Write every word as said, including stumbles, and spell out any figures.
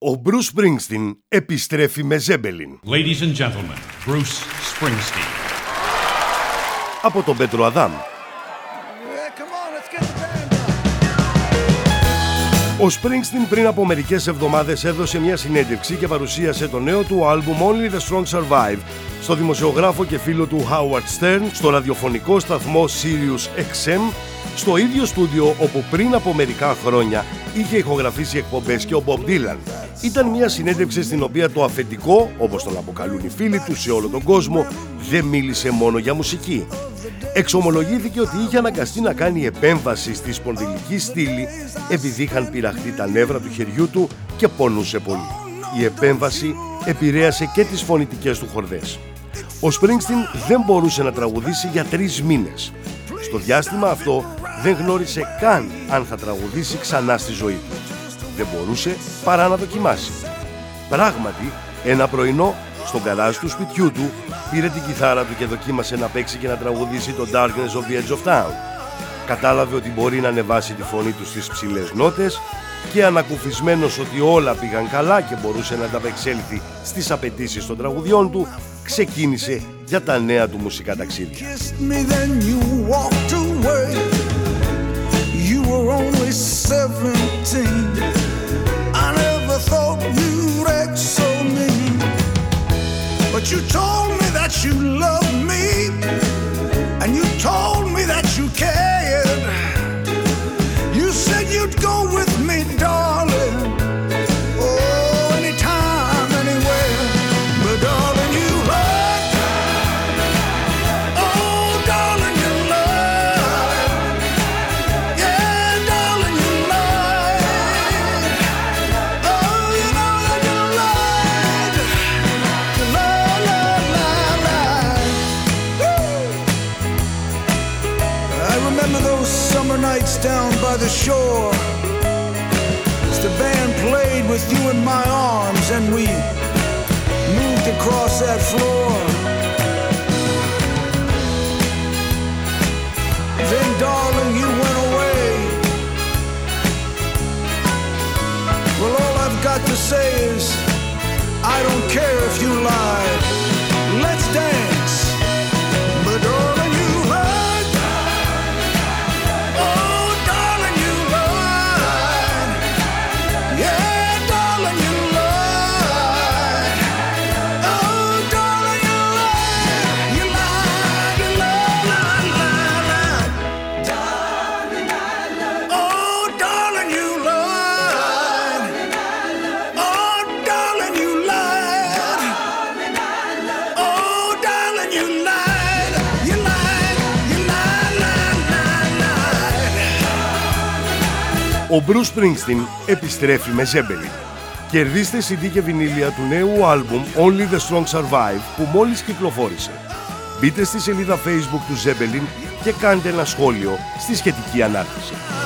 Ο Bruce Springsteen επιστρέφει με Zeppelin. Ladies and gentlemen, Bruce Springsteen. Από τον Πέτρο Αδάμ. Ο Springsteen πριν από μερικές εβδομάδες έδωσε μια συνέντευξη και παρουσίασε το νέο του άλμπουμ Only the Strong Survive στο δημοσιογράφο και φίλο του Howard Stern στο ραδιοφωνικό σταθμό Sirius εξ εμ, στο ίδιο στούντιο όπου πριν από μερικά χρόνια είχε ηχογραφήσει εκπομπές και ο Bob Dylan. Ήταν μια συνέντευξη στην οποία το αφεντικό, όπως τον αποκαλούν οι φίλοι του σε όλο τον κόσμο, δεν μίλησε μόνο για μουσική. Εξομολογήθηκε ότι είχε αναγκαστεί να κάνει επέμβαση στη σπονδυλική στήλη επειδή είχαν πειραχτεί τα νεύρα του χεριού του και πονούσε πολύ. Η επέμβαση επηρέασε και τις φωνητικές του χορδές. Ο Springsteen δεν μπορούσε να τραγουδήσει για τρεις μήνες. Στο διάστημα αυτό δεν γνώρισε καν αν θα τραγουδήσει ξανά στη ζωή του. Δεν μπορούσε παρά να δοκιμάσει. Πράγματι, ένα πρωινό, στον γκαράζ του σπιτιού του, πήρε την κιθάρα του και δοκίμασε να παίξει και να τραγουδήσει το Darkness of the Edge of Town. Κατάλαβε ότι μπορεί να ανεβάσει τη φωνή του στις ψηλές νότες και ανακουφισμένος ότι όλα πήγαν καλά και μπορούσε να ανταπεξέλθει στις απαιτήσεις των τραγουδιών του, ξεκίνησε για τα νέα του μουσικά ταξίδια. But you told me that you loved me, and you told me that you cared. You said you'd go with me, darling. Oh, anytime, anywhere. But darling, you lied. Oh, darling, you lied. Yeah, darling, you lied. Oh, you know that you lied. You lied. I remember those summer nights down by the shore, as the band played with you in my arms and we moved across that floor. Then, darling, you went away. Well, all I've got to say is I don't care if you lied. Let's dance. But darling, you lied. Oh, darling, you lied. Yeah, darling, you lied. Oh, darling, you lied. You lied, you lied, lied, lied, lied. Darling, I love you. Oh, darling, you lied. Oh, darling, you lied. Oh, darling, you lied. You lied, you lied, lied, lied, lied. Ο Bruce Springsteen επιστρέφει με Zeppelin. Κερδίστε σι ντι και βινίλια του νέου άλμπουμ Only the Strong Survive που μόλις κυκλοφόρησε. Μπείτε στη σελίδα Facebook του Zeppelin και κάντε ένα σχόλιο στη σχετική ανάρτηση.